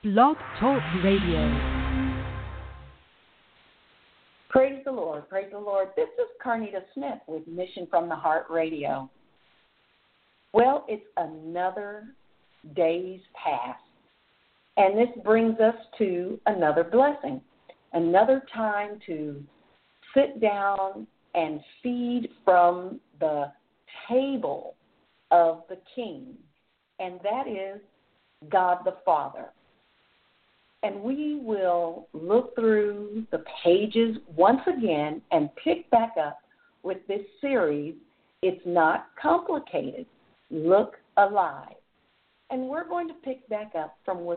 Blog Talk Radio. Praise the Lord. Praise the Lord. This is Carnita Smith with Mission from the Heart Radio. Well, it's another day's past, and this brings us to another blessing, another time to sit down and feed from the table of the King, and that is God the Father. And we will look through the pages once again and pick back up with this series, It's Not Complicated, Look Alive. And we're going to pick back up from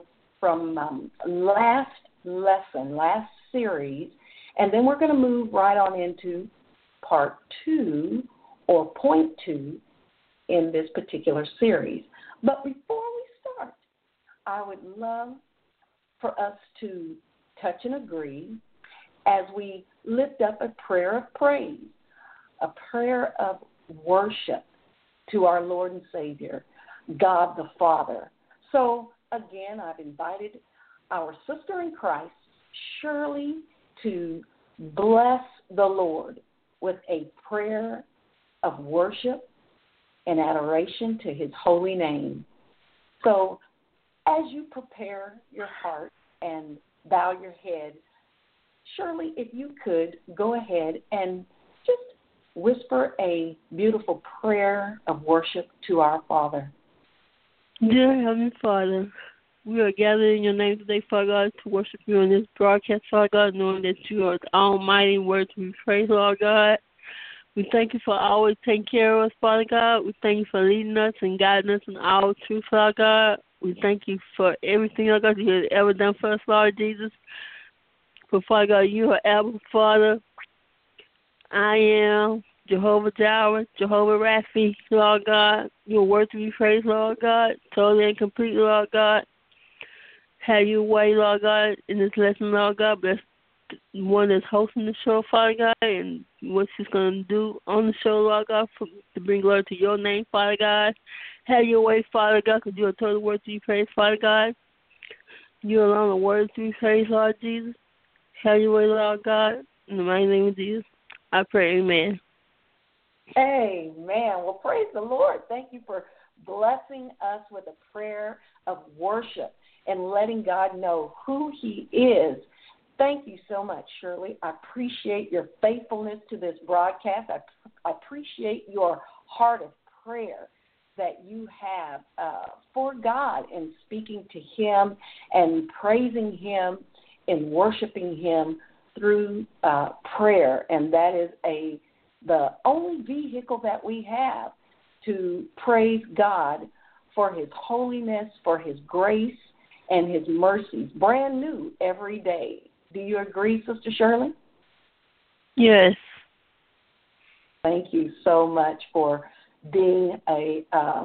last lesson, last series, and then we're going to move right on into part 2 or point 2 in this particular series. But before we start, I would love for us to touch and agree as we lift up a prayer of praise, a prayer of worship to our Lord and Savior, God the Father. So, again, I've invited our sister in Christ, Shirley, to bless the Lord with a prayer of worship and adoration to his holy name. So, as you prepare your heart and bow your head, Shirley, if you could go ahead and just whisper a beautiful prayer of worship to our Father. Dear Heavenly Father, we are gathered in your name today, Father God, to worship you on this broadcast, Father God, knowing that you are the almighty word to be praised, Lord God. We thank you for always taking care of us, Father God. We thank you for leading us and guiding us in all truth, Father God. We thank you for everything, Lord God, you have ever done for us, Lord Jesus. For, Father God, you are Abba, Father. I am Jehovah Jireh, Jehovah Raphi, Lord God. You are worthy to be praised, Lord God. Totally and completely, Lord God. Have your way, Lord God, in this lesson, Lord God. Bless the one that's hosting the show, Father God, and what she's going to do on the show, Lord God, to bring glory to your name, Father God. Have your way, Father God, because you are totally worthy to be praised, Father God. You alone are worthy to be praised, Lord Jesus. Have your way, Lord God. In the mighty name of Jesus, I pray, amen. Amen. Well, praise the Lord. Thank you for blessing us with a prayer of worship and letting God know who he is. Thank you so much, Shirley. I appreciate your faithfulness to this broadcast. I appreciate your heart of prayer that you have for God and speaking to him and praising him and worshiping him through prayer. And that is the only vehicle that we have to praise God for his holiness, for his grace, and his mercies, brand new every day. Do you agree, Sister Shirley? Yes. Thank you so much for being a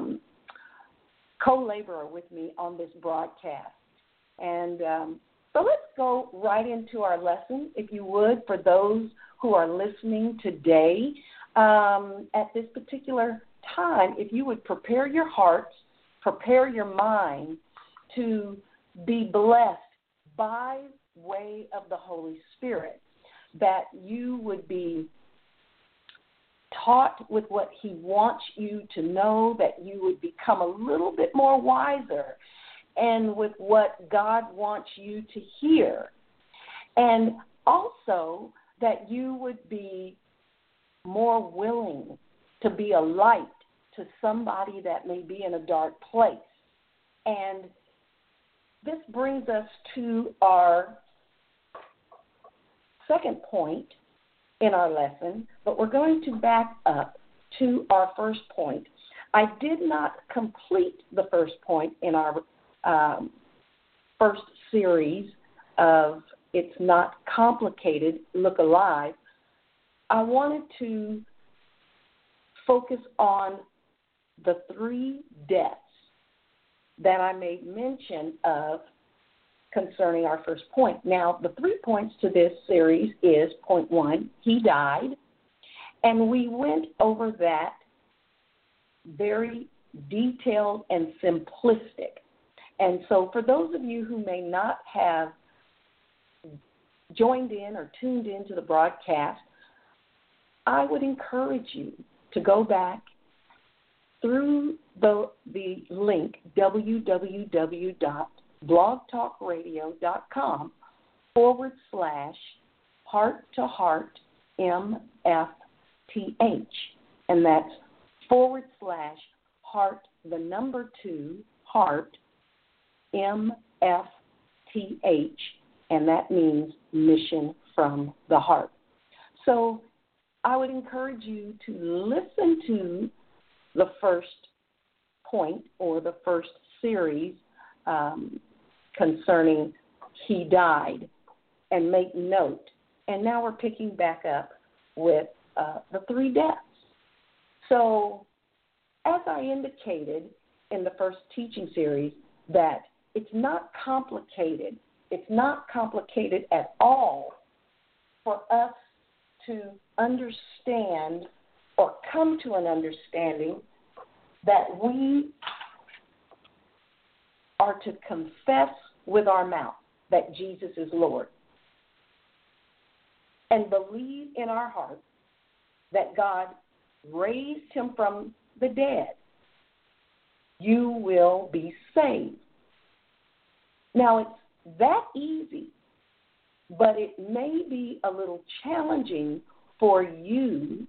co-laborer with me on this broadcast. And so let's go right into our lesson, if you would, for those who are listening today. At this particular time, if you would prepare your hearts, prepare your mind to be blessed by way of the Holy Spirit, that you would be taught with what he wants you to know, that you would become a little bit more wiser and with what God wants you to hear. And also that you would be more willing to be a light to somebody that may be in a dark place. And this brings us to our second point in our lesson, but we're going to back up to our first point. I did not complete the first point in our first series of It's Not Complicated, Look Alive. I wanted to focus on the 3 deaths that I made mention of concerning our first point. Now, the 3 points to this series is, point 1, he died, and we went over that very detailed and simplistic. And so for those of you who may not have joined in or tuned into the broadcast, I would encourage you to go back through the link www.blogtalkradio.com/heart-to-heart MFTH. And that's /heart, the number 2, heart, MFTH. And that means Mission from the Heart. So I would encourage you to listen to the first point or the first series concerning He Died and make note. And now we're picking back up with the 3 deaths. So as I indicated in the first teaching series, that it's not complicated. It's not complicated at all for us to understand or come to an understanding that we are to confess with our mouth that Jesus is Lord and believe in our heart that God raised him from the dead. You will be saved. Now, it's that easy, but it may be a little challenging for you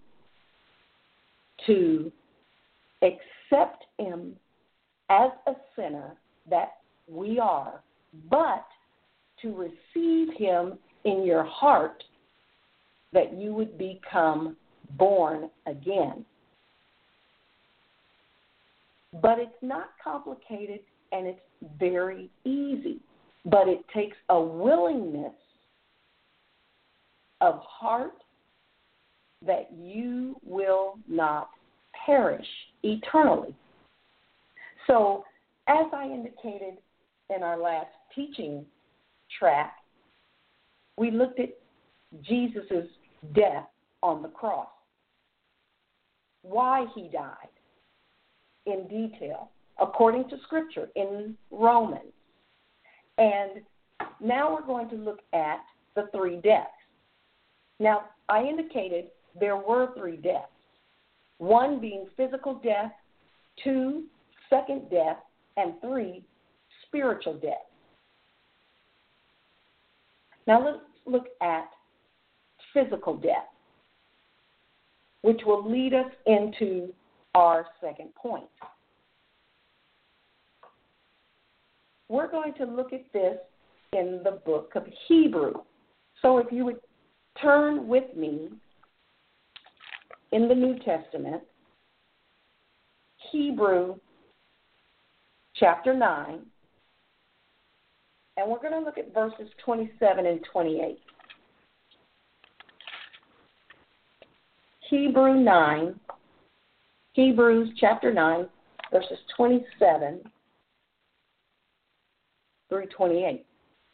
to accept him as a sinner that we are, but to receive him in your heart that you would become born again. But it's not complicated, and it's very easy. But it takes a willingness of heart that you will not perish eternally. So, as I indicated in our last teaching track, we looked at Jesus' death on the cross, why he died in detail, according to Scripture in Romans. And now we're going to look at the 3 deaths. Now, I indicated there were 3 deaths, 1 being physical death, 2, second death, and 3, spiritual death. Now let's look at physical death, which will lead us into our second point. We're going to look at this in the book of Hebrew. So if you would turn with me in the New Testament, Hebrew chapter 9, and we're going to look at verses 27 and 28. Hebrews chapter 9, verses 27 through 28.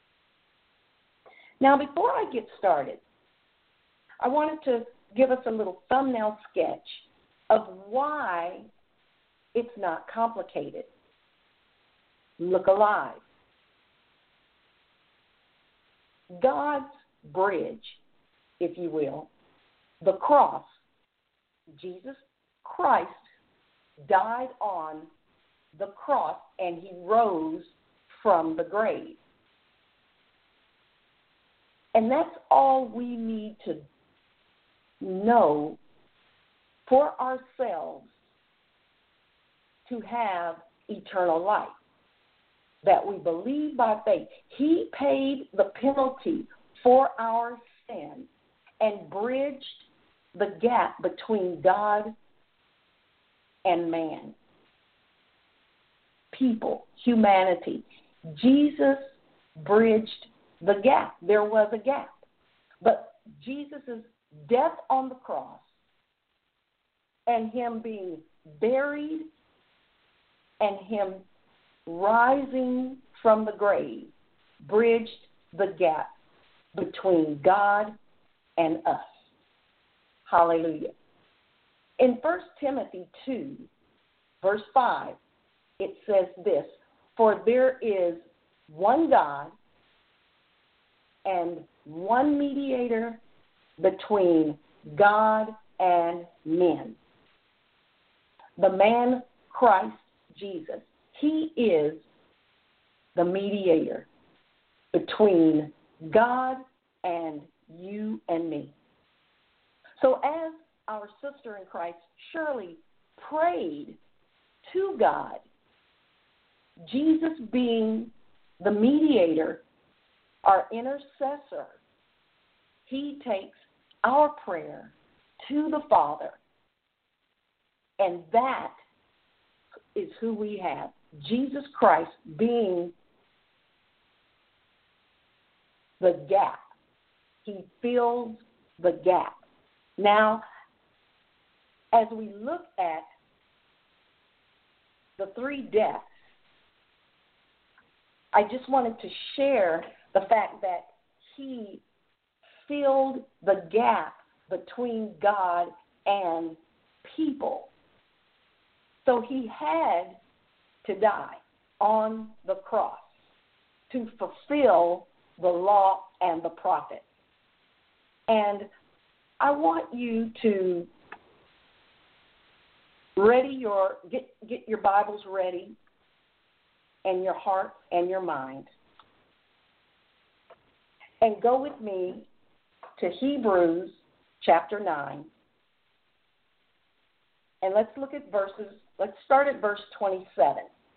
Now, before I get started, I wanted to give us a little thumbnail sketch of why it's not complicated. Look alive. God's bridge, if you will, the cross, Jesus Christ died on the cross and he rose from the grave. And that's all we need to know for ourselves to have eternal life, that we believe by faith. He paid the penalty for our sin and bridged the gap between God and man, people, humanity. Jesus bridged the gap. There was a gap. But Jesus' death on the cross and him being buried and him rising from the grave bridged the gap between God and us. Hallelujah. In 1 Timothy 2, verse 5, it says this, For there is one God and one mediator between God and men, the man Christ Jesus. He is the mediator between God and you and me. So as our sister in Christ, Shirley, prayed to God, Jesus being the mediator, our intercessor, he takes our prayer to the Father. And that is who we have. Jesus Christ being the gap. He fills the gap. Now, as we look at the three deaths, I just wanted to share the fact that he filled the gap between God and people. So he had to die on the cross to fulfill the law and the prophets. And I want you to get your Bibles ready and your heart and your mind. And go with me to Hebrews chapter 9. And let's start at verse 27.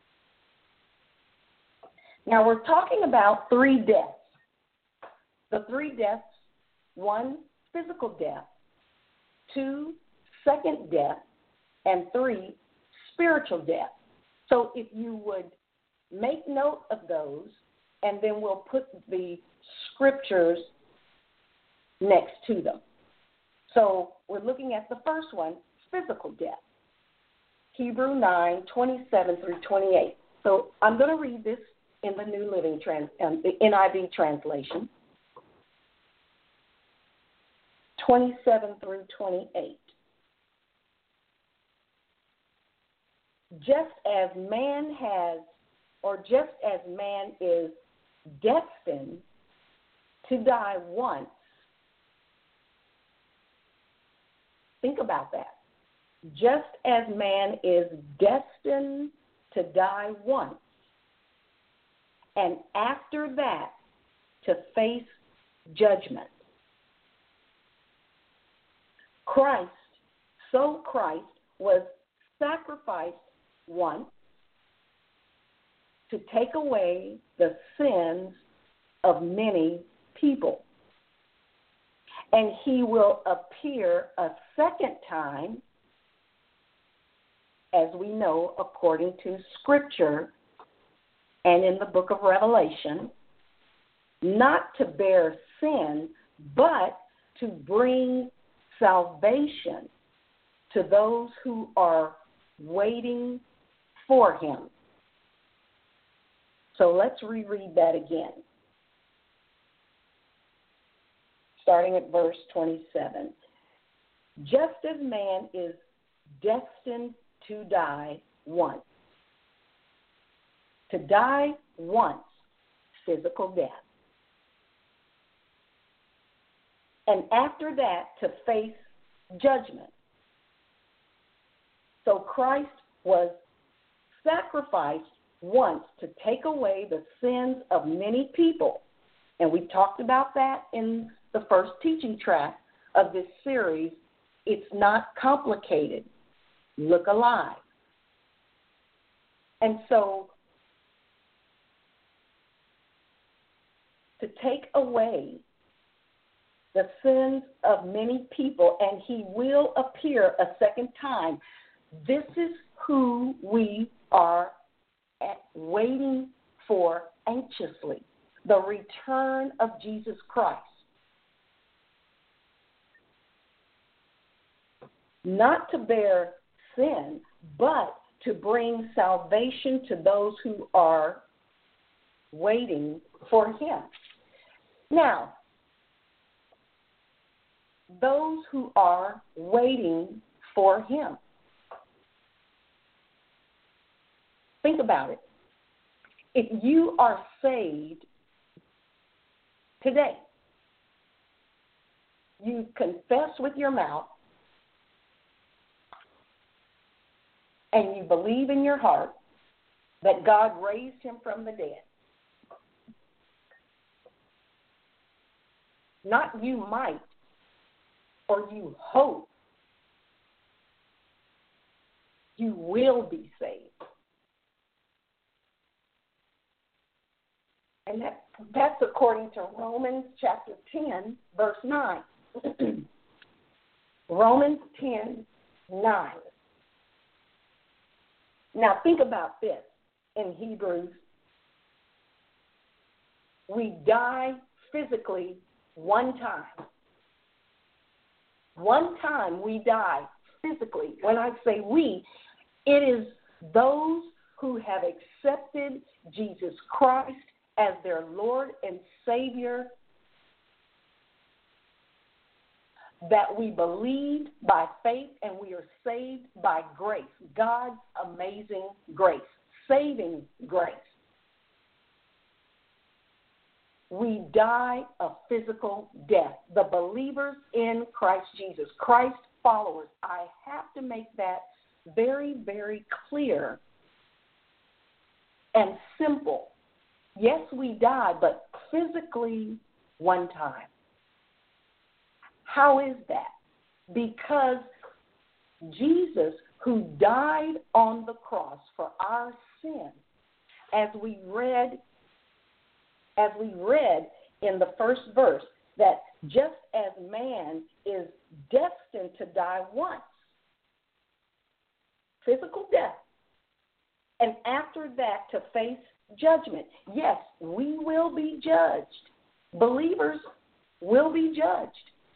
Now we're talking about three deaths. The three deaths: 1, physical death; 2, second death; and 3, spiritual death. So if you would make note of those, and then we'll put the scriptures next to them. So we're looking at the first one, physical death. Hebrew 9, 27 through 28. So I'm going to read this in the New Living the NIV translation. 27 through 28. Just as man is destined to die once. Think about that. Just as man is destined to die once, and after that to face judgment. Christ was sacrificed once to take away the sins of many people. And he will appear a second time, as we know, according to Scripture and in the book of Revelation, not to bear sin, but to bring salvation to those who are waiting for him. So let's reread that again. Starting at verse 27. Just as man is destined to die once. To die once, physical death. And after that, to face judgment. So Christ was sacrificed once to take away the sins of many people. And we talked about that in the first teaching track of this series. It's not complicated. Look alive. And so, to take away the sins of many people, and he will appear a second time. This is who we are waiting for anxiously, the return of Jesus Christ. Not to bear sin, but to bring salvation to those who are waiting for him. Now, those who are waiting for him. Think about it. If you are saved today, you confess with your mouth and you believe in your heart that God raised him from the dead. Not you might or you hope. You will be saved. And that's according to Romans chapter 10, verse 9. Romans 10, 9. Now think about this in Hebrews. We die physically one time. One time we die physically. When I say we, it is those who have accepted Jesus Christ as their Lord and Savior, that we believed by faith and we are saved by grace. God's amazing grace, saving grace. We die a physical death. The believers in Christ Jesus, Christ followers, I have to make that very, very clear and simple. Yes, we die, but physically one time. How is that? Because Jesus, who died on the cross for our sin, as we read in the first verse, that just as man is destined to die once, physical death, and after that to face judgment. Yes, we will be judged. Believers will be judged.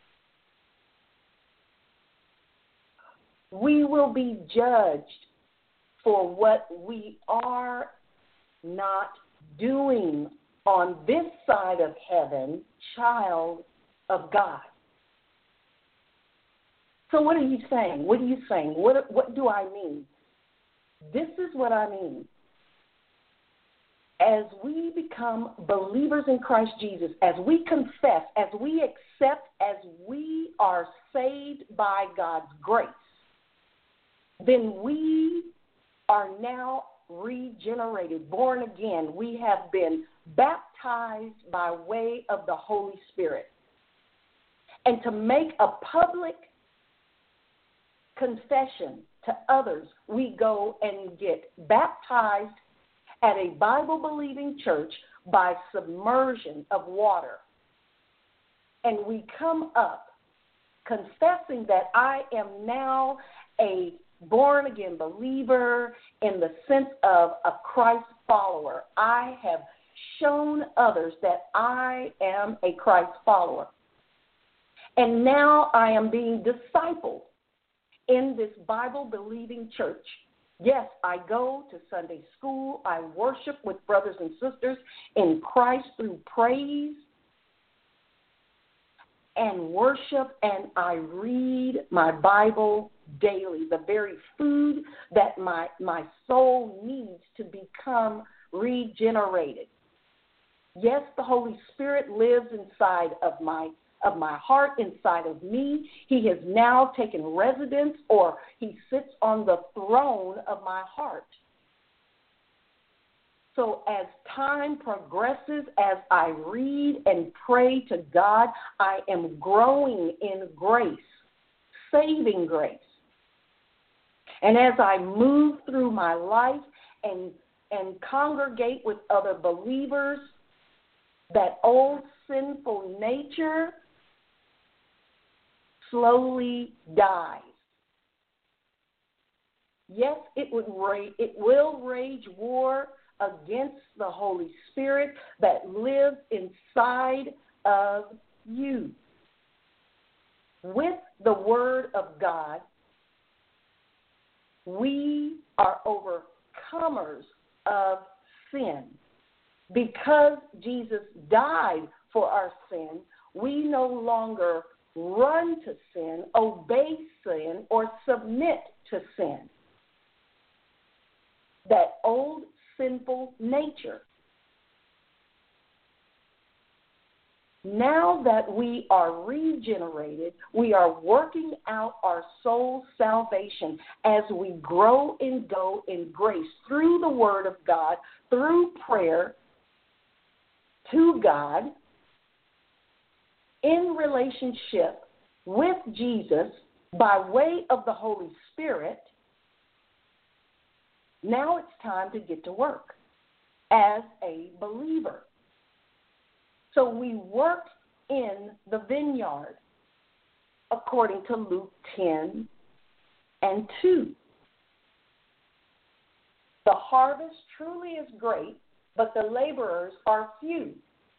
We will be judged for what we are not doing on this side of heaven, child of God. So what are you saying? What are you saying? What do I mean? This is what I mean. As we become believers in Christ Jesus, as we confess, as we accept, as we are saved by God's grace, then we are now regenerated, born again. We have been baptized by way of the Holy Spirit. And to make a public confession to others, we go and get baptized at a Bible-believing church by submersion of water. And we come up confessing that I am now a born-again believer in the sense of a Christ follower. I have shown others that I am a Christ follower. And now I am being discipled in this Bible-believing church. Yes, I go to Sunday school. I worship with brothers and sisters in Christ through praise and worship, and I read my Bible daily, the very food that my soul needs to become regenerated. Yes, the Holy Spirit lives inside of my heart, inside of me. He has now taken residence, or he sits on the throne of my heart. So as time progresses, as I read and pray to God, I am growing in grace, saving grace. And as I move through my life and congregate with other believers, that old sinful nature slowly dies. Yes, it will rage war against the Holy Spirit that lives inside of you. With the Word of God, we are overcomers of sin. Because Jesus died for our sin, we no longer run to sin, obey sin, or submit to sin. That old sinful nature Now that we are regenerated, we are working out our soul's salvation as we grow and go in grace through the Word of God, through prayer to God, in relationship with Jesus by way of the Holy Spirit. Now it's time to get to work as a believer. So we work in the vineyard according to Luke 10 and 2. The harvest truly is great, but the laborers are few.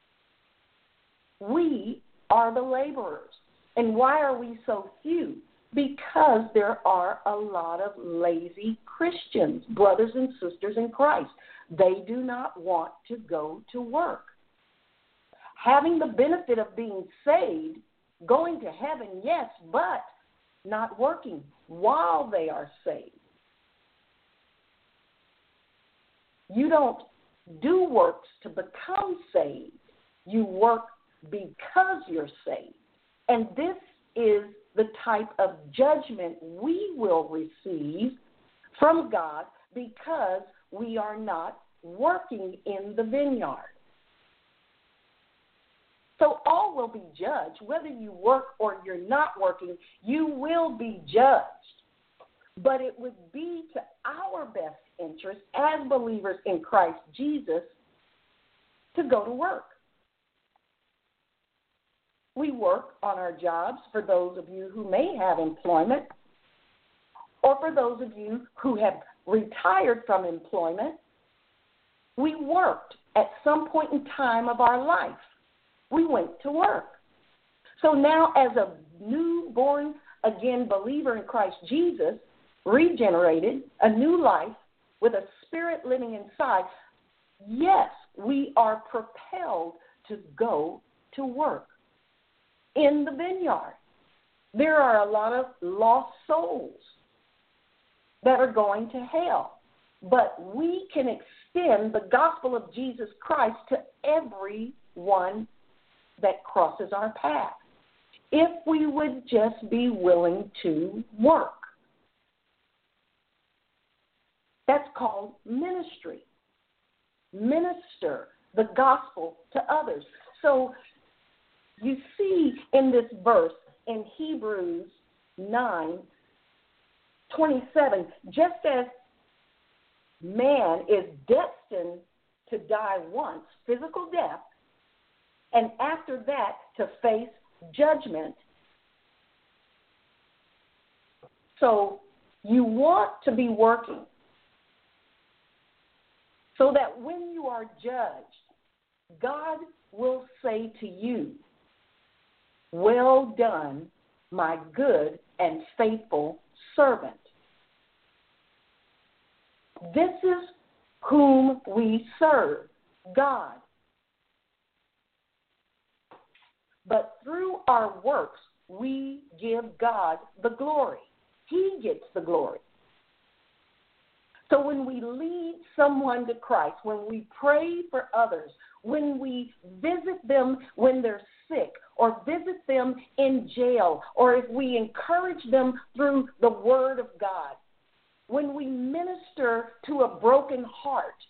We are the laborers. And why are we so few? Because there are a lot of lazy Christians, brothers and sisters in Christ. They do not want to go to work. Having the benefit of being saved, going to heaven, yes, but not working while they are saved. You don't do works to become saved. You work because you're saved. And this is the type of judgment we will receive from God because we are not working in the vineyard. So all will be judged. Whether you work or you're not working, you will be judged. But it would be to our best interest as believers in Christ Jesus to go to work. We work on our jobs for those of you who may have employment, or for those of you who have retired from employment. We worked at some point in time of our life. We went to work. So now as a newborn again believer in Christ Jesus, regenerated, a new life with a spirit living inside, yes, we are propelled to go to work in the vineyard. There are a lot of lost souls that are going to hell, but we can extend the gospel of Jesus Christ to everyone that crosses our path if we would just be willing to work. That's called ministry. Minister the gospel to others. So you see in this verse in Hebrews 9:27, just as man is destined to die once, physical death, and after that to face judgment. So you want to be working so that when you are judged, God will say to you, "Well done, my good and faithful servant." This is whom we serve, God. But through our works, we give God the glory. He gets the glory. So when we lead someone to Christ, when we pray for others, when we visit them when they're sick, or visit them in jail, or if we encourage them through the Word of God, when we minister to a broken heart,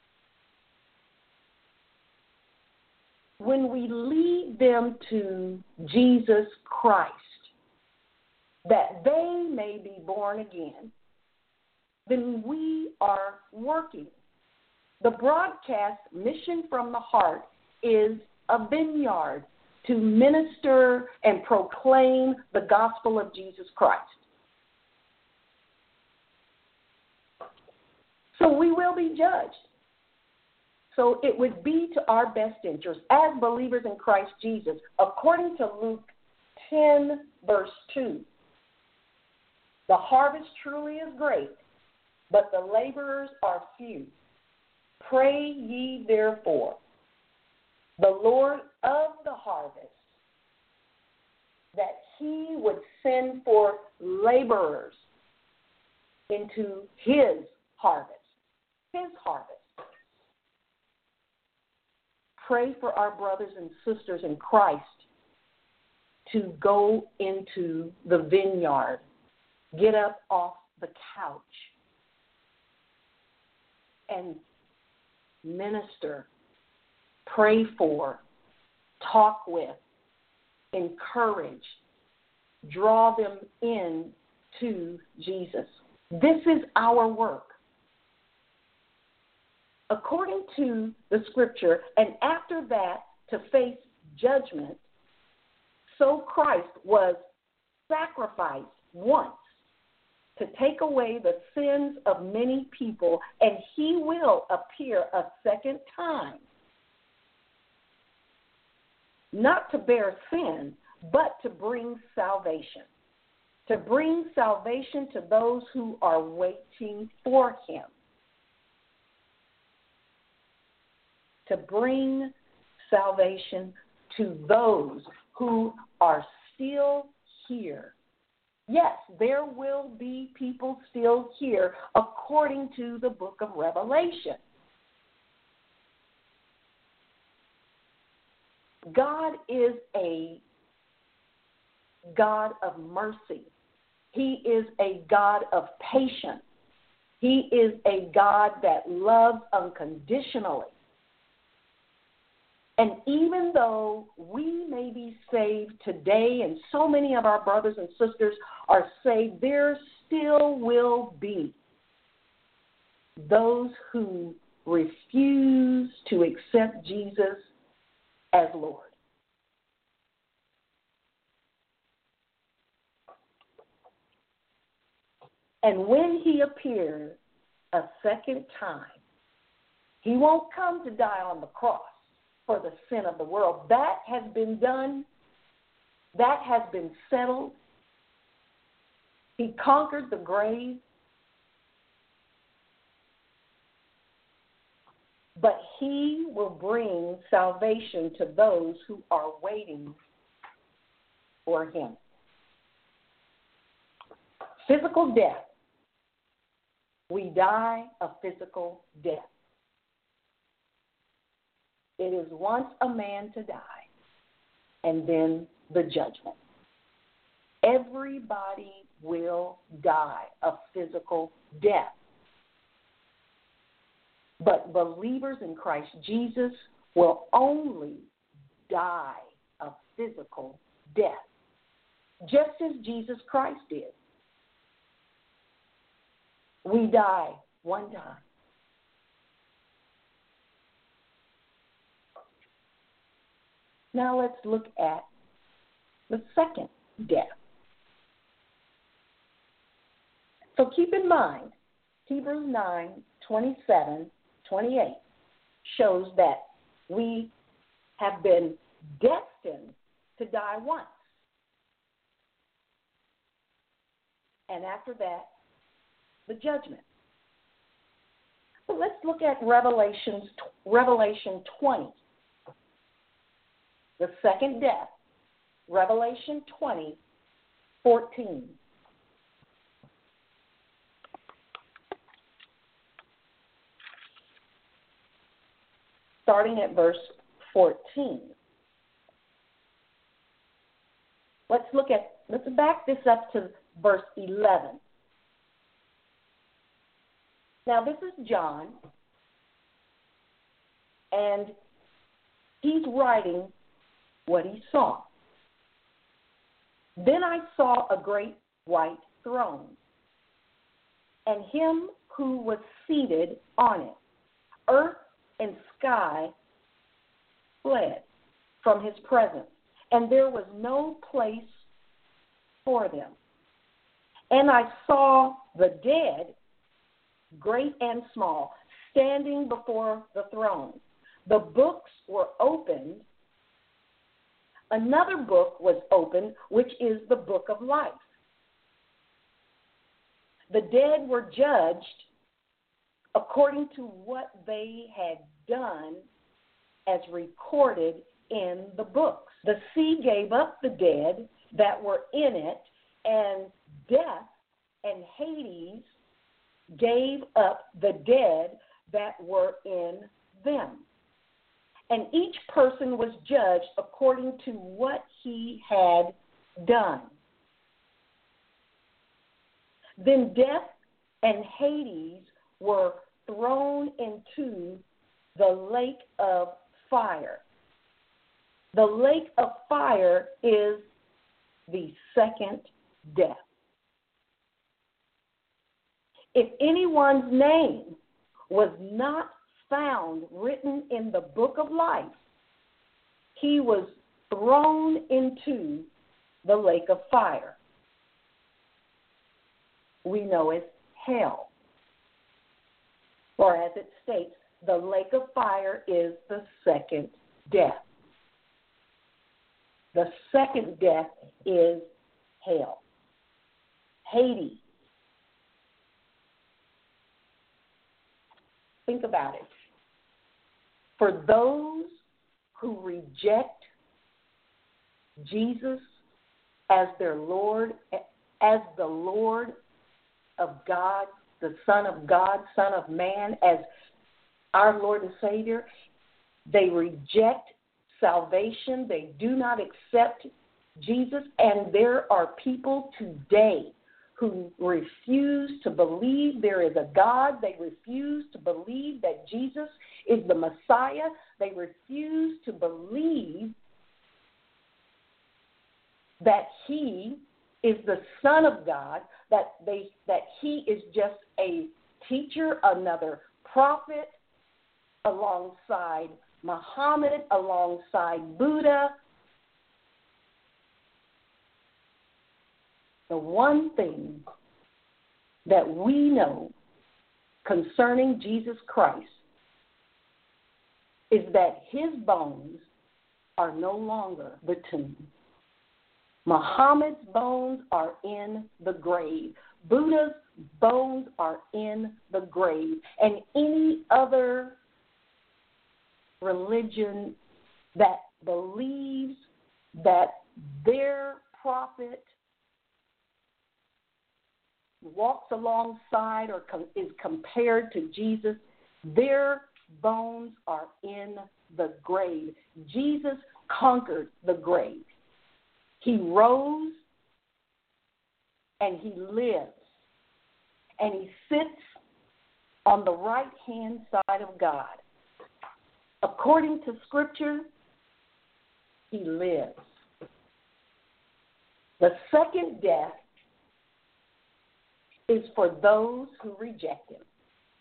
when we lead them to Jesus Christ, that they may be born again, then we are working. The broadcast Mission from the Heart is a vineyard to minister and proclaim the gospel of Jesus Christ. So we will be judged. So it would be to our best interest as believers in Christ Jesus, according to Luke 10, verse 2. The harvest truly is great, but the laborers are few. Pray ye therefore the Lord of the harvest that he would send forth laborers into his harvest. His harvest. pray for our brothers and sisters in Christ to go into the vineyard, get up off the couch, and minister, pray for, talk with, encourage, draw them in to Jesus. This is our work. According to the scripture, and after that to face judgment, so Christ was sacrificed once to take away the sins of many people, and he will appear a second time, not to bear sin, but to bring salvation. To bring salvation to those who are waiting for him. To bring salvation to those who are still here. Yes, there will be people still here according to the book of Revelation. God is a God of mercy. He is a God of patience. He is a God that loves unconditionally. And even though we may be saved today and so many of our brothers and sisters are saved, there still will be those who refuse to accept Jesus as Lord. And when he appears a second time, he won't come to die on the cross for the sin of the world. That has been done. That has been settled. He conquered the grave. But he will bring salvation to those who are waiting for him. Physical death. We die a physical death. It is once a man to die, and then the judgment. Everybody will die a physical death. But believers in Christ Jesus will only die a physical death, just as Jesus Christ did. We die one time. Now let's look at the second death. So keep in mind, Hebrews 9:27-28 shows that we have been destined to die once. And after that, the judgment. So let's look at Revelation 20. The second death, Revelation 20:14. Starting at verse 14. Let's back this up to verse 11. Now this is John, and he's writing what he saw. Then I saw a great white throne, and him who was seated on it. Earth and sky fled from his presence, and there was no place for them. And I saw the dead, great and small, standing before the throne. The books were opened. Another book was opened, which is the book of life. The dead were judged according to what they had done as recorded in the books. The sea gave up the dead that were in it, and death and Hades gave up the dead that were in them. and each person was judged according to what he had done. Then death and Hades were thrown into the lake of fire. The lake of fire is the second death. If anyone's name was not found written in the book of life, he was thrown into the lake of fire. We know as hell. Or as it states, the lake of fire is the second death. The second death is hell. Hades. Think about it. For those who reject Jesus as their Lord, as the Lord of God, the Son of God, Son of Man, as our Lord and Savior, they reject salvation. They do not accept Jesus. And there are people today who refuse to believe there is a God. They refuse to believe that Jesus is the Messiah. They refuse to believe that he is the Son of God, that he is just a teacher, another prophet, alongside Muhammad, alongside Buddha. The one thing that we know concerning Jesus Christ is that his bones are no longer the tomb. Muhammad's bones are in the grave. Buddha's bones are in the grave. And any other religion that believes that their prophet walks alongside or is compared to Jesus, their bones are in the grave. Jesus conquered the grave. He rose and he lives. And he sits on the right-hand side of God. According to Scripture, he lives. The second death is for those who reject him.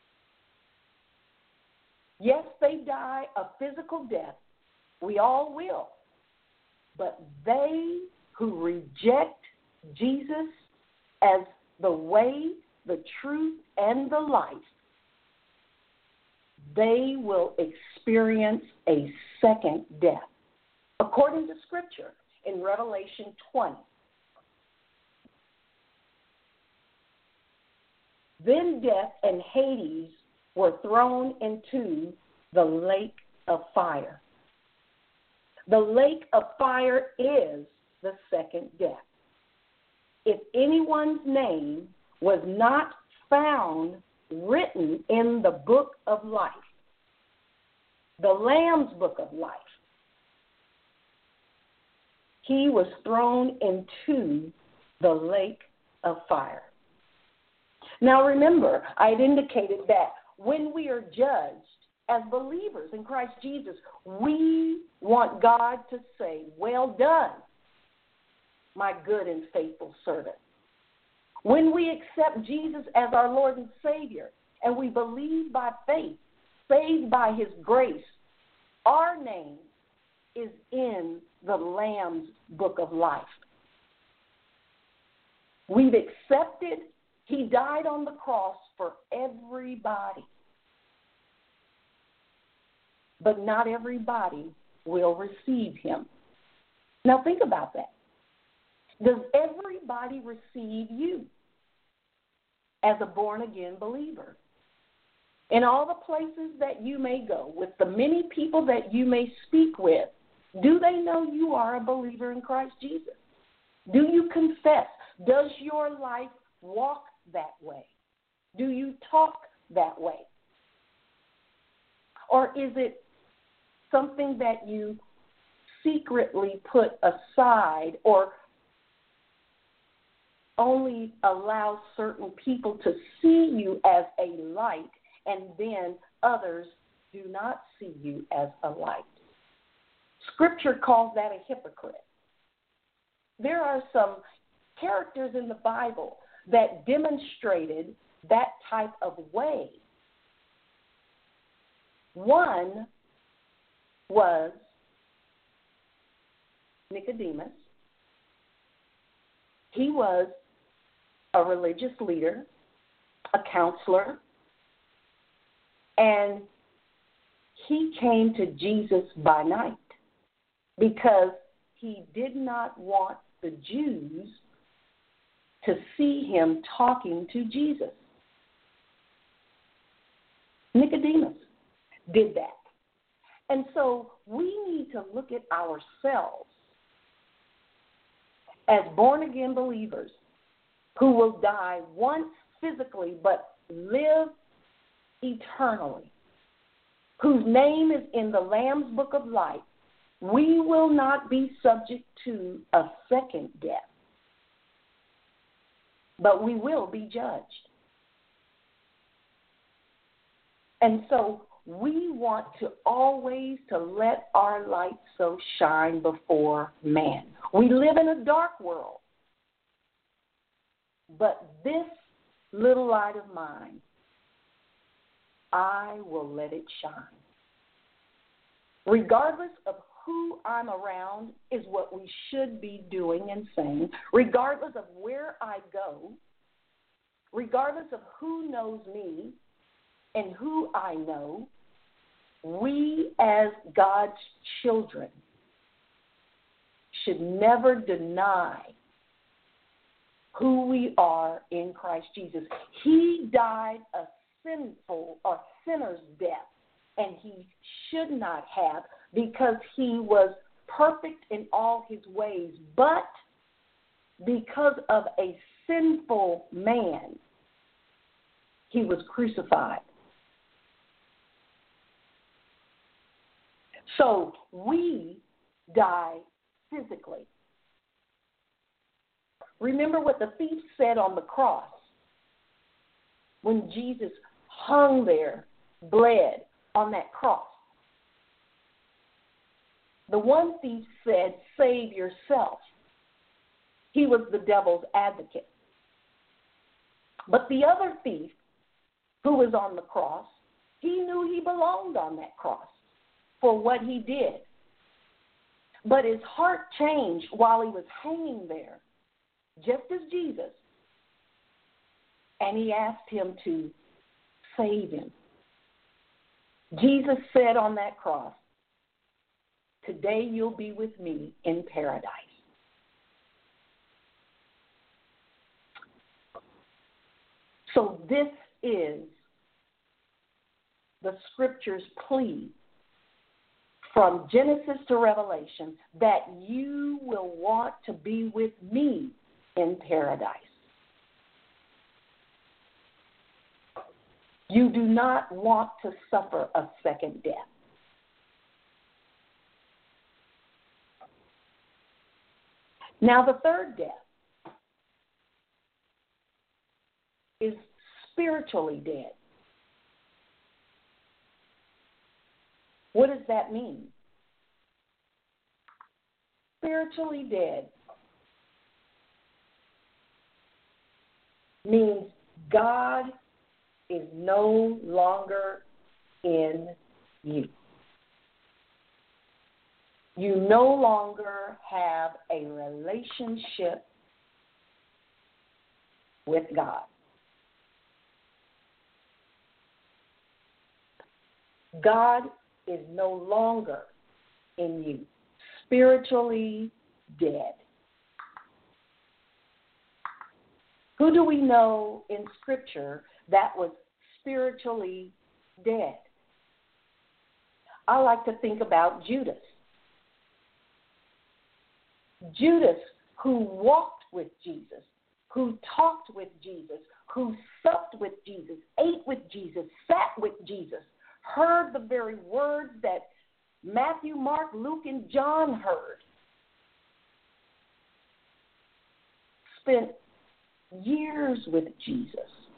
Yes, they die a physical death. We all will. But they who reject Jesus as the way, the truth, and the life, they will experience a second death. According to Scripture in Revelation 20. Then death and Hades were thrown into the lake of fire. The lake of fire is the second death. If anyone's name was not found written in the book of life, the Lamb's book of life, he was thrown into the lake of fire. Now remember, I had indicated that when we are judged as believers in Christ Jesus, we want God to say, "Well done, my good and faithful servant." When we accept Jesus as our Lord and Savior, and we believe by faith, saved by his grace, our name is in the Lamb's book of life. We've accepted. He died on the cross for everybody. But not everybody will receive him. Now think about that. Does everybody receive you as a born-again believer? In all the places that you may go, with the many people that you may speak with, do they know you are a believer in Christ Jesus? Do you confess? Does your life walk that way? Do you talk that way? Or is it something that you secretly put aside or only allow certain people to see you as a light, and then others do not see you as a light. Scripture calls that a hypocrite. There are some characters in the Bible that demonstrated that type of way. One was Nicodemus. He was a religious leader, a counselor, and he came to Jesus by night because he did not want the Jews to see him talking to Jesus. Nicodemus did that. And so we need to look at ourselves as born-again believers who will die once physically but live eternally, whose name is in the Lamb's Book of Life. We will not be subject to a second death, but we will be judged. And so we want to always to let our light so shine before man. We live in a dark world, but this little light of mine, I will let it shine. Regardless of who I'm around is what we should be doing and saying, regardless of where I go, regardless of who knows me and who I know, we as God's children should never deny who we are in Christ Jesus. He died a sinful or sinner's death, and he should not have, because he was perfect in all his ways. But because of a sinful man, he was crucified. So we die physically. Remember what the thief said on the cross when Jesus hung there, bled on that cross. The one thief said, "Save yourself." He was the devil's advocate. But the other thief who was on the cross, he knew he belonged on that cross for what he did. But his heart changed while he was hanging there, just as Jesus, and he asked him to save him. Jesus said on that cross, "Today you'll be with me in paradise." So this is the Scripture's plea from Genesis to Revelation, that you will want to be with me in paradise. You do not want to suffer a second death. Now, the third death is spiritually dead. What does that mean? Spiritually dead means God is no longer in you. You no longer have a relationship with God. God is no longer in you. Spiritually dead. Who do we know in Scripture that was spiritually dead? I like to think about Judas. Judas, who walked with Jesus, who talked with Jesus, who supped with Jesus, ate with Jesus, sat with Jesus, heard the very words that Matthew, Mark, Luke, and John heard spent years with Jesus.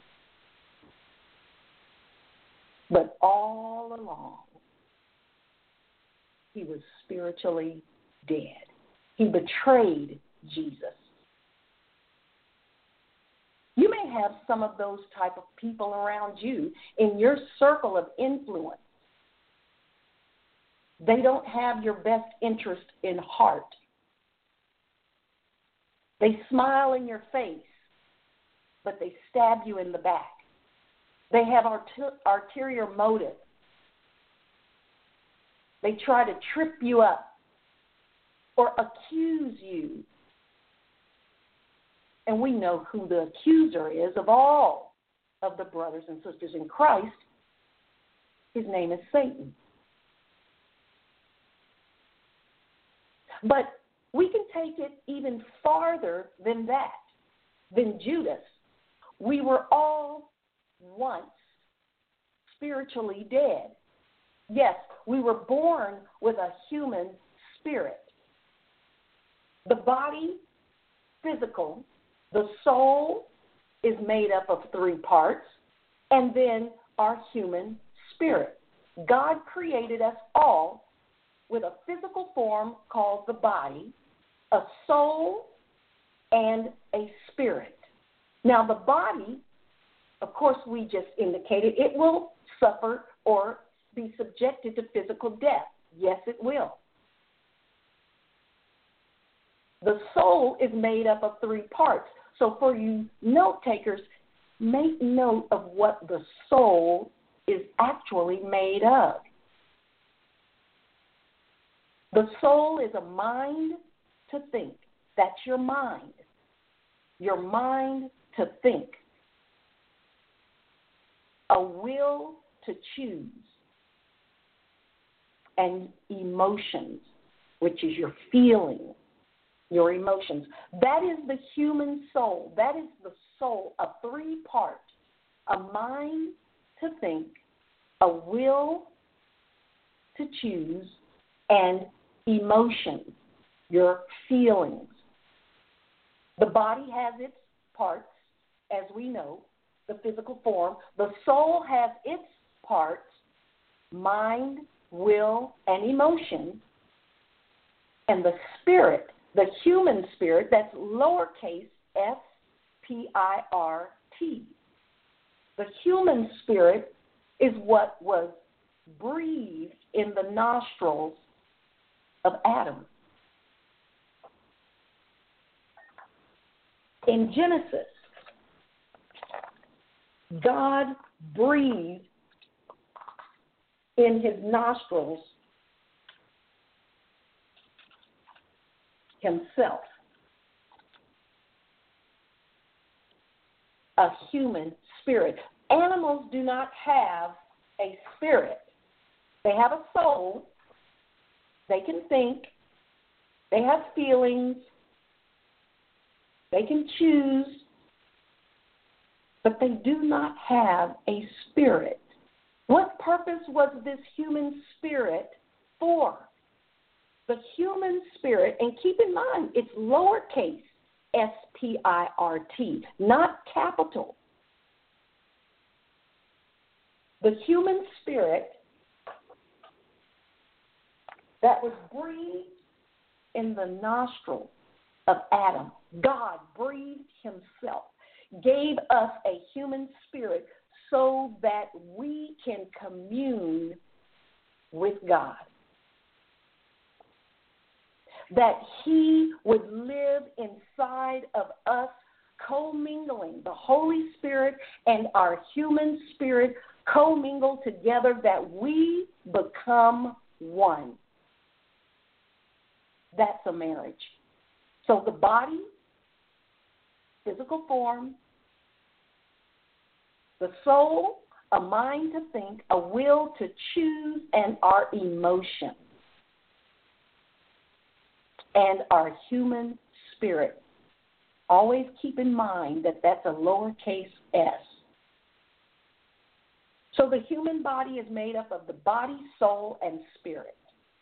But all along, he was spiritually dead. He betrayed Jesus. You may have some of those type of people around you in your circle of influence. They don't have your best interest in heart. They smile in your face, but they stab you in the back. They have ulterior motive. They try to trip you up or accuse you. And we know who the accuser is of all of the brothers and sisters in Christ. His name is Satan. But we can take it even farther than that, than Judas. We were all once spiritually dead. Yes, we were born with a human spirit. The body, physical, the soul is made up of 3 parts, and then our human spirit. God created us all with a physical form called the body, a soul, and a spirit. Now, the body, of course, we just indicated, it will suffer or be subjected to physical death. Yes, it will. The soul is made up of 3 parts. So for you note takers, make note of what the soul is actually made of. The soul is a mind to think. That's your mind. Your mind to think. A will to choose. And emotions, which is your feelings, your emotions. That is the human soul. That is the soul, a 3 parts. A mind to think, a will to choose, and emotions, your feelings. The body has its parts, as we know, the physical form. The soul has its parts, mind, will, and emotion. And the spirit, the human spirit, that's lowercase S-P-I-R-T. The human spirit is what was breathed in the nostrils of Adam. In Genesis, God breathed in his nostrils himself, a human spirit. Animals do not have a spirit. They have a soul. They can think. They have feelings. They can choose. But they do not have a spirit. What purpose was this human spirit for? The human spirit, and keep in mind, it's lowercase S-P-I-R-T, not capital. The human spirit that was breathed in the nostril of Adam, God breathed himself, gave us a human spirit so that we can commune with God. That he would live inside of us, commingling. The Holy Spirit and our human spirit commingle together, that we become one. That's a marriage. So the body, physical form, the soul, a mind to think, a will to choose, and our emotions. And our human spirit. Always keep in mind that that's a lowercase s. So the human body is made up of the body, soul, and spirit.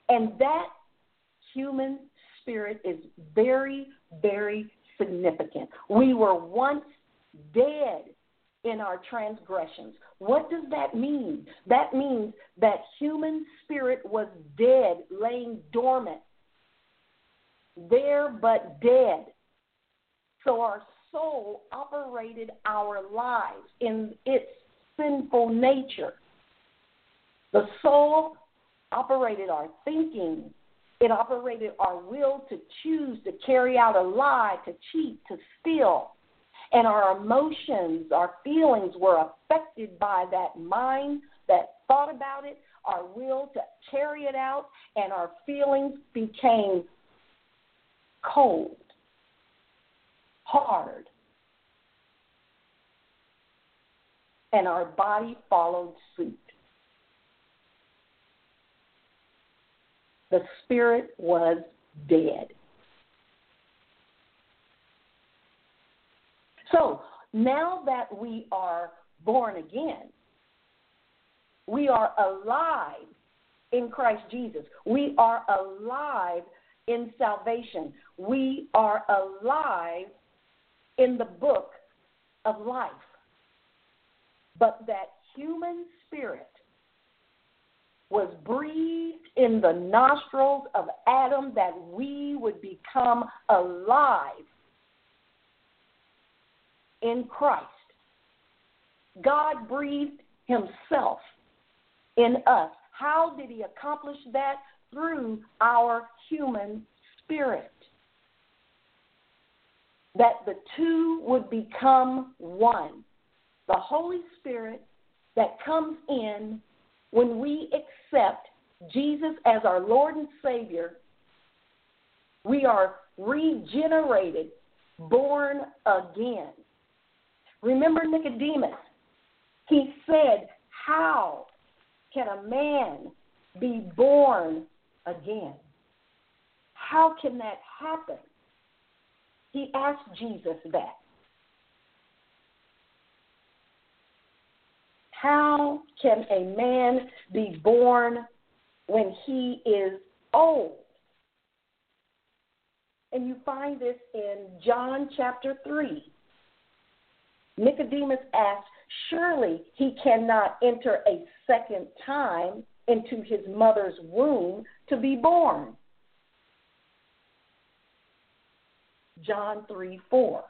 And that human spirit is very, very significant. We were once dead in our transgressions. What does that mean? That means that human spirit was dead, laying dormant, there but dead. So our soul operated our lives in its sinful nature. The soul operated our thinking. It operated our will to choose, to carry out a lie, to cheat, to steal. And our emotions, our feelings were affected by that mind that thought about it, our will to carry it out, and our feelings became cold, hard, and our body followed suit. The spirit was dead. So now that we are born again, we are alive in Christ Jesus. We are alive in salvation. We are alive in the book of life. But that human spirit was breathed in the nostrils of Adam that we would become alive in Christ. God breathed himself in us. How did he accomplish that? Through our human spirit. That the two would become one. The Holy Spirit that comes in when we accept Jesus as our Lord and Savior, we are regenerated, born again. Remember Nicodemus. He said, how can a man be born again? How can that happen? He asked Jesus that. How can a man be born when he is old? And you find this in John chapter 3. Nicodemus asked, surely he cannot enter a second time into his mother's womb to be born. John 3:4.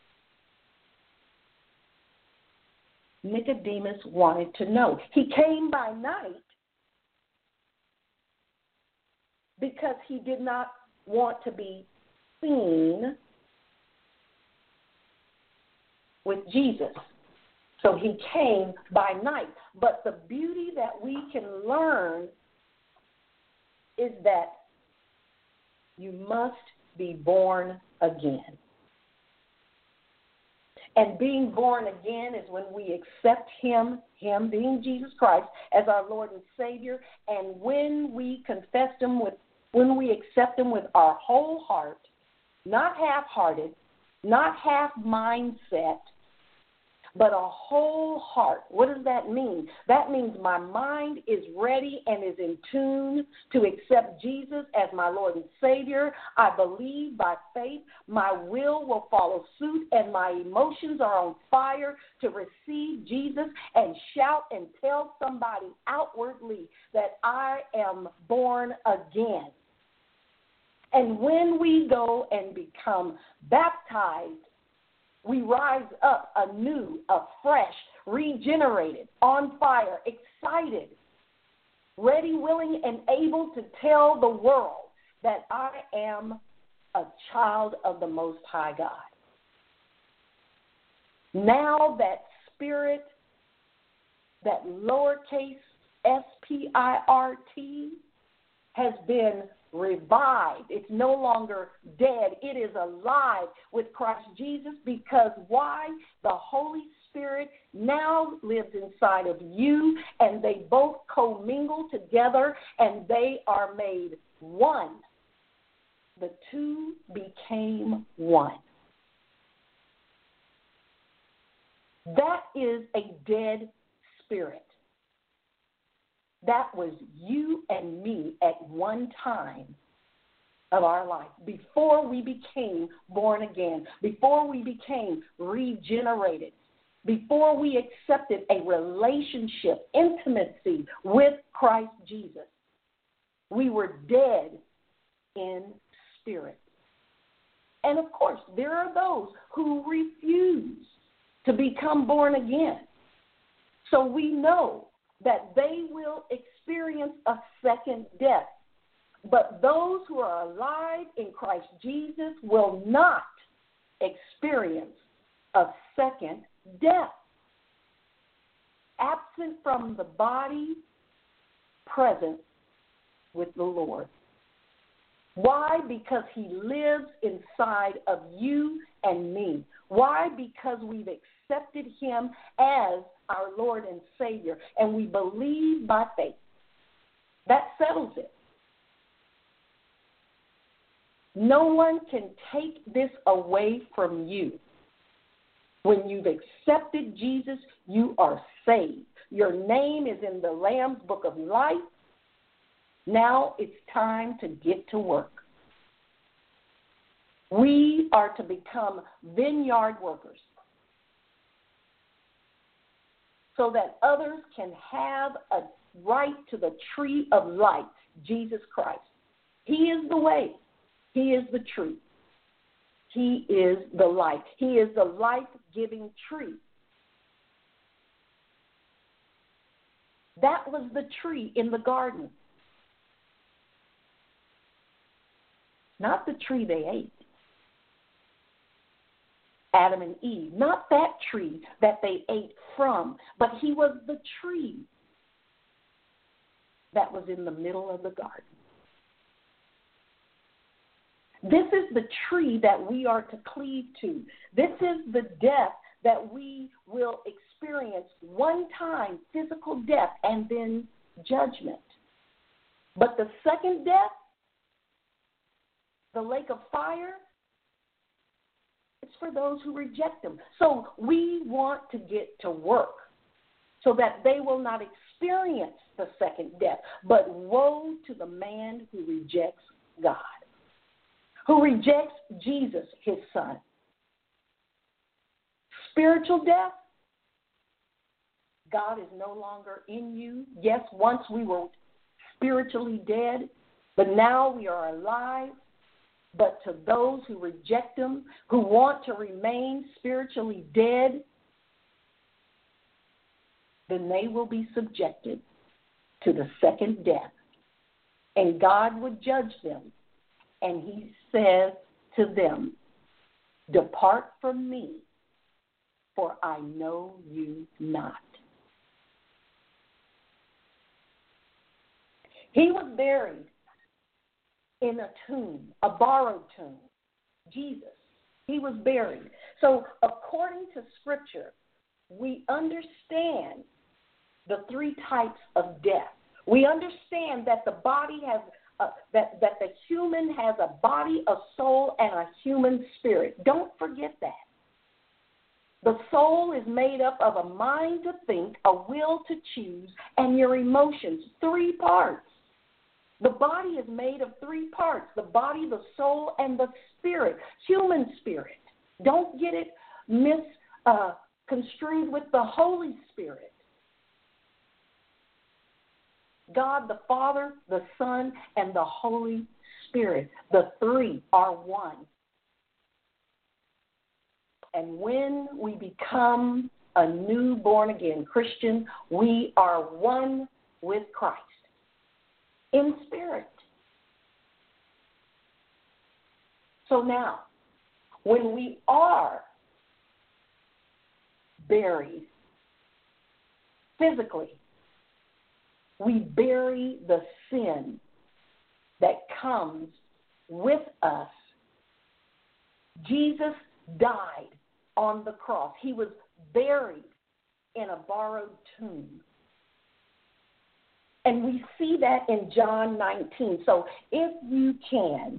Nicodemus wanted to know. He came by night because he did not want to be seen with Jesus. So he came by night. But the beauty that we can learn is that you must be born again. And being born again is when we accept him being Jesus Christ, as our Lord and Savior, and when we accept him with our whole heart, not half-hearted, not half mindset, but a whole heart. What does that mean? That means my mind is ready and is in tune to accept Jesus as my Lord and Savior. I believe by faith my will follow suit, and my emotions are on fire to receive Jesus and shout and tell somebody outwardly that I am born again. And when we go and become baptized, we rise up anew, afresh, regenerated, on fire, excited, ready, willing, and able to tell the world that I am a child of the Most High God. Now that spirit, that lowercase spirit, has been revived. It's no longer dead. It is alive with Christ Jesus, because why? The Holy Spirit now lives inside of you, and they both commingle together, and they are made one. The two became one. That is a dead spirit. That was you and me at one time of our life, before we became born again, before we became regenerated, before we accepted a relationship, intimacy with Christ Jesus. We were dead in spirit. And of course, there are those who refuse to become born again. So we know that they will experience a second death. But those who are alive in Christ Jesus will not experience a second death. Absent from the body, present with the Lord. Why? Because he lives inside of you and me. Why? Because we've accepted him as our Lord and Savior, and we believe by faith. That settles it. No one can take this away from you. When you've accepted Jesus, you are saved. Your name is in the Lamb's Book of Life. Now it's time to get to work. We are to become vineyard workers so that others can have a right to the tree of life, Jesus Christ. He is the way. He is the truth. He is the life. He is the life-giving tree. That was the tree in the garden. Not the tree they ate. Adam and Eve. Not that tree that they ate from, but he was the tree that was in the middle of the garden. This is the tree that we are to cleave to. This is the death that we will experience one time, physical death, and then judgment. But the second death, the lake of fire, it's for those who reject him. So we want to get to work so that they will not experience the second death. But woe to the man who rejects God, who rejects Jesus, his son. Spiritual death, God is no longer in you. Yes, once we were spiritually dead, but now we are alive. But to those who reject him, who want to remain spiritually dead, then they will be subjected to the second death. And God would judge them. And he says to them, "Depart from me, for I know you not." He was buried in a tomb, a borrowed tomb. Jesus, he was buried. So according to Scripture, we understand the three types of death. We understand that the body has that the human has a body, a soul, and a human spirit. Don't forget that. The soul is made up of a mind to think, a will to choose, and your emotions. 3 parts. The body is made of 3 parts: the body, the soul, and the spirit, human spirit. Don't get it misconstrued with the Holy Spirit. God the Father, the Son, and the Holy Spirit. The 3 are one. And when we become a new born-again Christian, we are one with Christ in spirit. So now, when we are buried physically, we bury the sin that comes with us. Jesus died on the cross. He was buried in a borrowed tomb. And we see that in John 19. So if you can,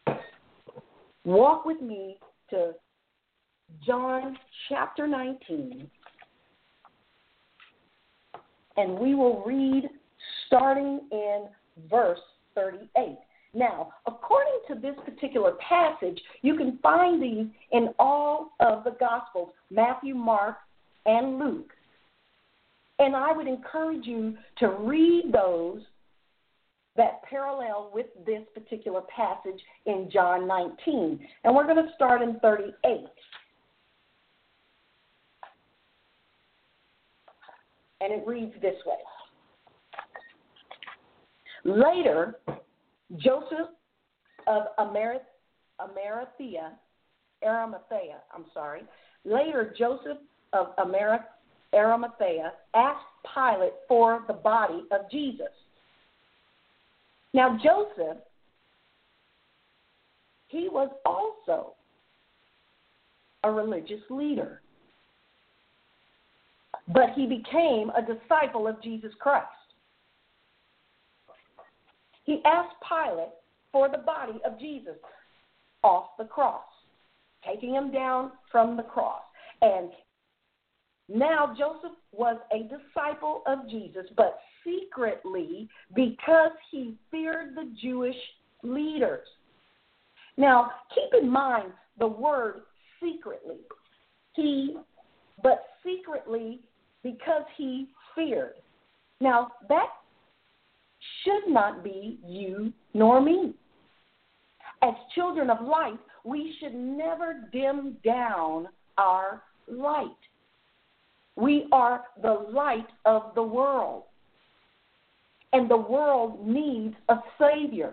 walk with me to John chapter 19. And we will read starting in verse 38. Now, according to this particular passage, you can find these in all of the Gospels, Matthew, Mark, and Luke. And I would encourage you to read those that parallel with this particular passage in John 19. And we're going to start in 38. And it reads this way. Later, Joseph of Arimathea, Later, Joseph of Arimathea asked Pilate for the body of Jesus. Now, Joseph, he was also a religious leader, but he became a disciple of Jesus Christ. He asked Pilate for the body of Jesus off the cross, taking him down from the cross. And now Joseph was a disciple of Jesus, but secretly because he feared the Jewish leaders. Now, keep in mind the word secretly. But secretly because he feared. Now, that should not be you nor me. As children of light, we should never dim down our light. We are the light of the world, and the world needs a Savior.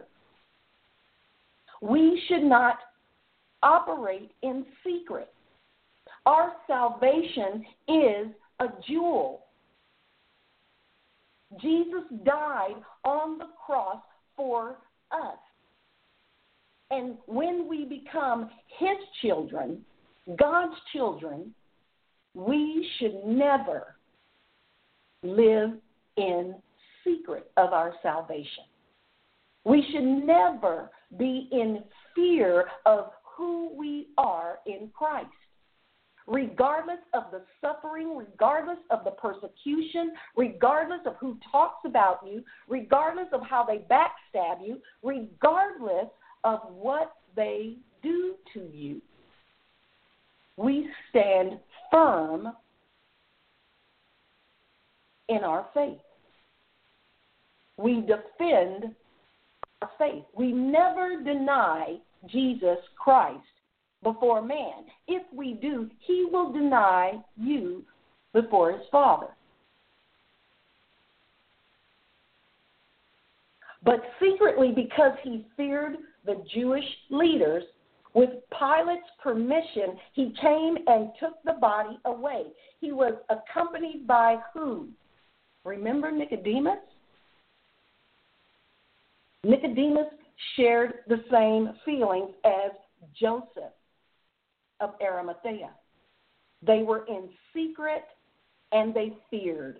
We should not operate in secret. Our salvation is a jewel. Jesus died on the cross for us. And when we become His children, God's children, we should never live in secret of our salvation. We should never be in fear of who we are in Christ. Regardless of the suffering, regardless of the persecution, regardless of who talks about you, regardless of how they backstab you, regardless of what they do to you, we stand firm in our faith. We defend our faith. We never deny Jesus Christ before man. If we do, He will deny you before His Father. But secretly, because he feared the Jewish leaders, with Pilate's permission, he came and took the body away. He was accompanied by who? Remember Nicodemus? Nicodemus shared the same feelings as Joseph of Arimathea. They were in secret and they feared.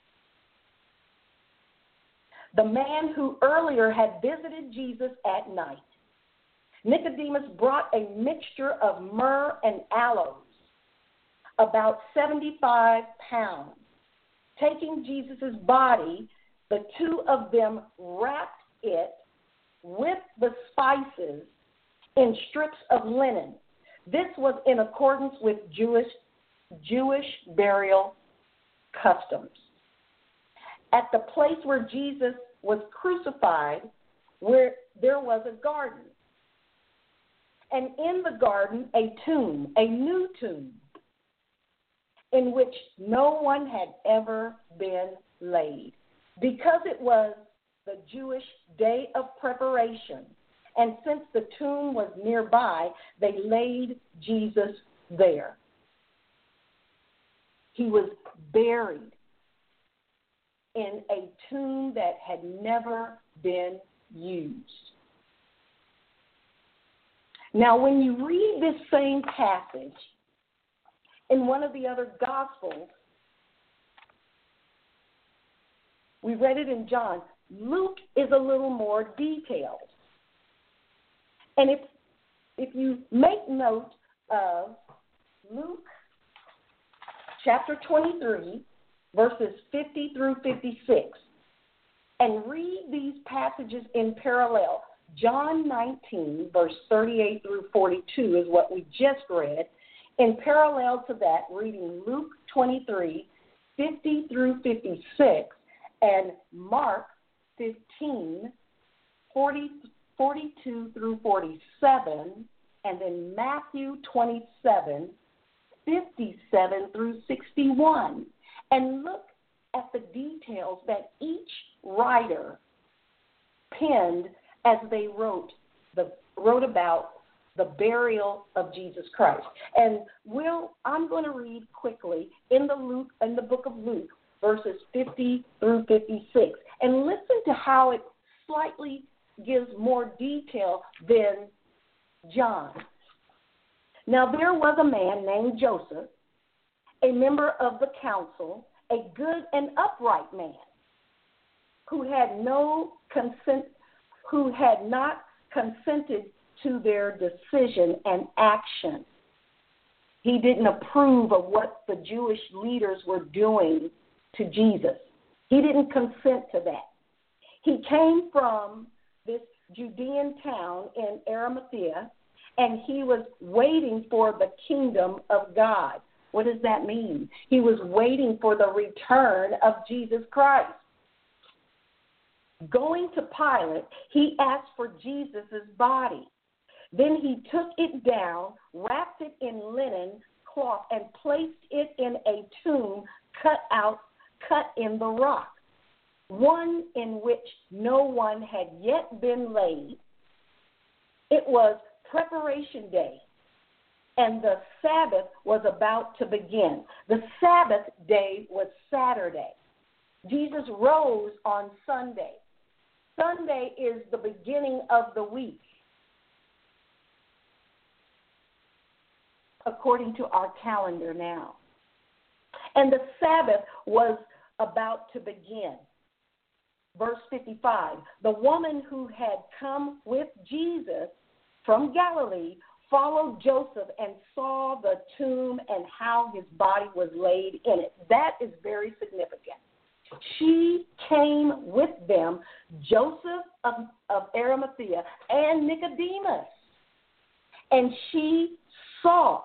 The man who earlier had visited Jesus at night, Nicodemus brought a mixture of myrrh and aloes, about 75 pounds. Taking Jesus' body, the two of them wrapped it with the spices in strips of linen. This was in accordance with Jewish burial customs. At the place where Jesus was crucified, where there was a garden. And in the garden, a tomb, a new tomb, in which no one had ever been laid. Because it was the Jewish day of preparation, and since the tomb was nearby, they laid Jesus there. He was buried in a tomb that had never been used. Now, when you read this same passage in one of the other Gospels, we read it in John. Luke is a little more detailed. And if you make note of Luke chapter 23, verses 50 through 56, and read these passages in parallel. John 19, verse 38 through 42 is what we just read. In parallel to that, reading Luke 23, 50 through 56, and Mark 15, 42 through 47, and then Matthew 27, 57 through 61. And look at the details that each writer penned as they wrote about the burial of Jesus Christ. And I'm going to read quickly in the book of Luke, verses 50 through 56, and listen to how it slightly gives more detail than John. Now there was a man named Joseph, a member of the council, a good and upright man, who had not consented to their decision and action. He didn't approve of what the Jewish leaders were doing to Jesus. He didn't consent to that. He came from this Judean town in Arimathea, and he was waiting for the kingdom of God. What does that mean? He was waiting for the return of Jesus Christ. Going to Pilate, he asked for Jesus' body. Then he took it down, wrapped it in linen cloth, and placed it in a tomb cut in the rock, one in which no one had yet been laid. It was preparation day, and the Sabbath was about to begin. The Sabbath day was Saturday. Jesus rose on Sunday. Sunday is the beginning of the week, according to our calendar now. And the Sabbath was about to begin. Verse 55, the woman who had come with Jesus from Galilee followed Joseph and saw the tomb and how his body was laid in it. That is very significant. She came with them, Joseph of Arimathea and Nicodemus, and she saw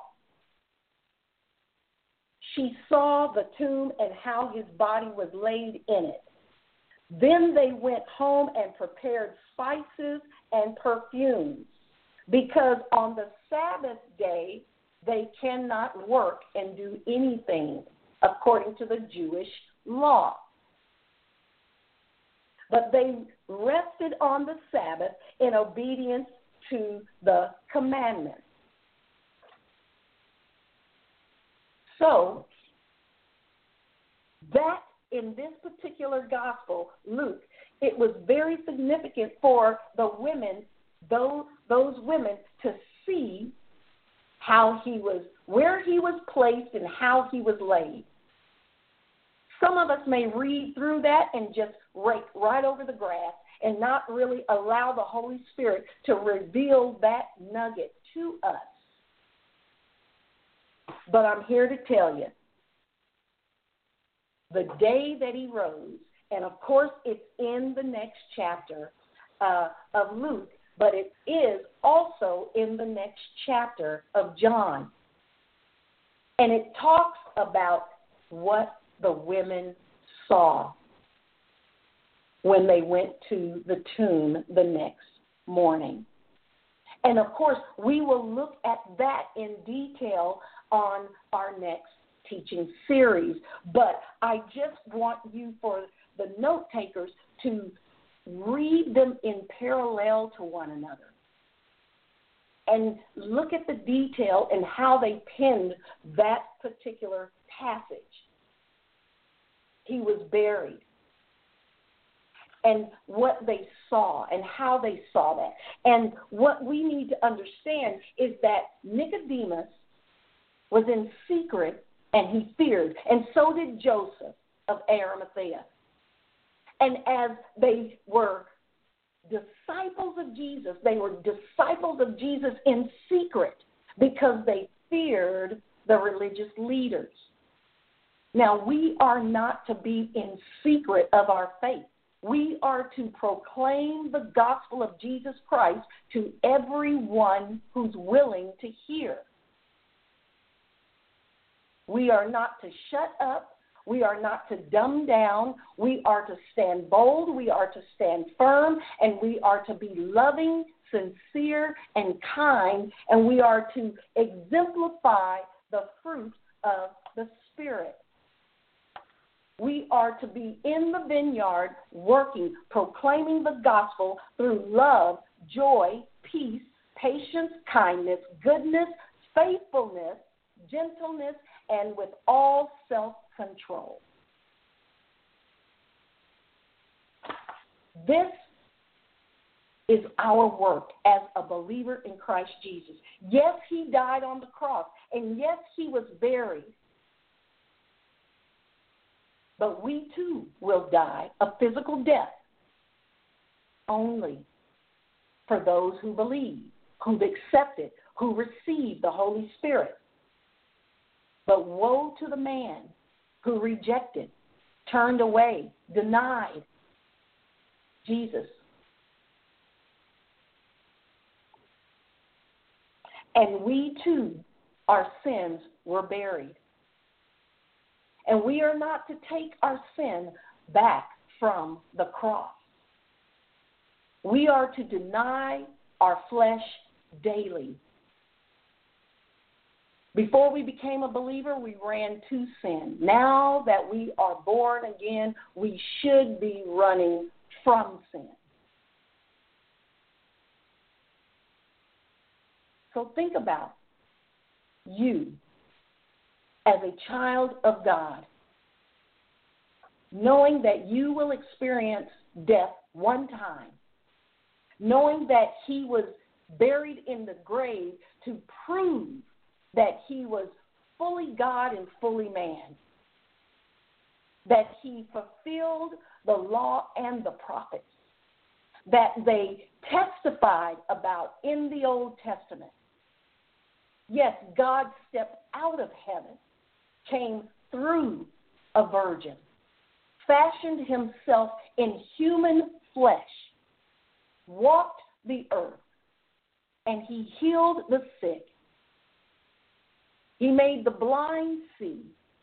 the tomb and how his body was laid in it. Then they went home and prepared spices and perfumes, because on the Sabbath day they cannot work and do anything according to the Jewish law. But they rested on the Sabbath in obedience to the commandment. So, that in this particular gospel, Luke, it was very significant for the women, those women, to see how he was, where he was placed and how he was laid. Some of us may read through that and just rake right over the grass and not really allow the Holy Spirit to reveal that nugget to us. But I'm here to tell you, the day that he rose, and of course it's in the next chapter of Luke, but it is also in the next chapter of John. And it talks about what the women saw when they went to the tomb the next morning. And of course, we will look at that in detail on our next teaching series. But I just want you, for the note takers, to read them in parallel to one another and look at the detail and how they penned that particular passage. He was buried, and what they saw and how they saw that. And what we need to understand is that Nicodemus was in secret and he feared, and so did Joseph of Arimathea. And as they were disciples of Jesus, they were disciples of Jesus in secret because they feared the religious leaders. Now, we are not to be in secret of our faith. We are to proclaim the gospel of Jesus Christ to everyone who's willing to hear. We are not to shut up. We are not to dumb down. We are to stand bold. We are to stand firm. And we are to be loving, sincere, and kind. And we are to exemplify the fruit of the Spirit. We are to be in the vineyard working, proclaiming the gospel through love, joy, peace, patience, kindness, goodness, faithfulness, gentleness, and with all self-control. This is our work as a believer in Christ Jesus. Yes, he died on the cross, and yes, he was buried. But we too will die a physical death only for those who believe, who've accepted, who receive the Holy Spirit. But woe to the man who rejected, turned away, denied Jesus. And we too, our sins were buried. And we are not to take our sin back from the cross. We are to deny our flesh daily. Before we became a believer, we ran to sin. Now that we are born again, we should be running from sin. So think about you as a child of God, knowing that you will experience death one time, knowing that he was buried in the grave to prove that he was fully God and fully man, that he fulfilled the law and the prophets, that they testified about in the Old Testament. Yes, God stepped out of heaven, came through a virgin, fashioned himself in human flesh, walked the earth, and he healed the sick. He made the blind see.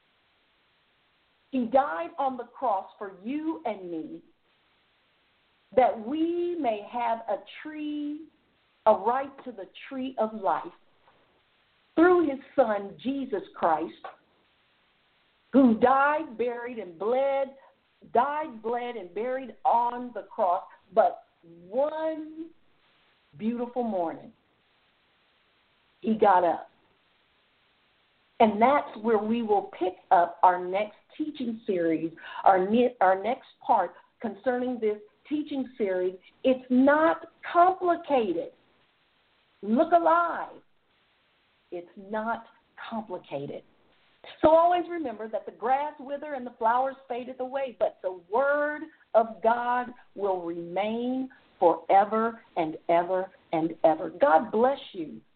He died on the cross for you and me, that we may have a right to the tree of life through his Son, Jesus Christ, who died, buried, and bled and buried on the cross. But one beautiful morning, he got up. And that's where we will pick up our next teaching series, our next part concerning this teaching series. It's not complicated. Look alive. It's not complicated. So always remember that the grass wither and the flowers fadeth away, but the word of God will remain forever and ever and ever. God bless you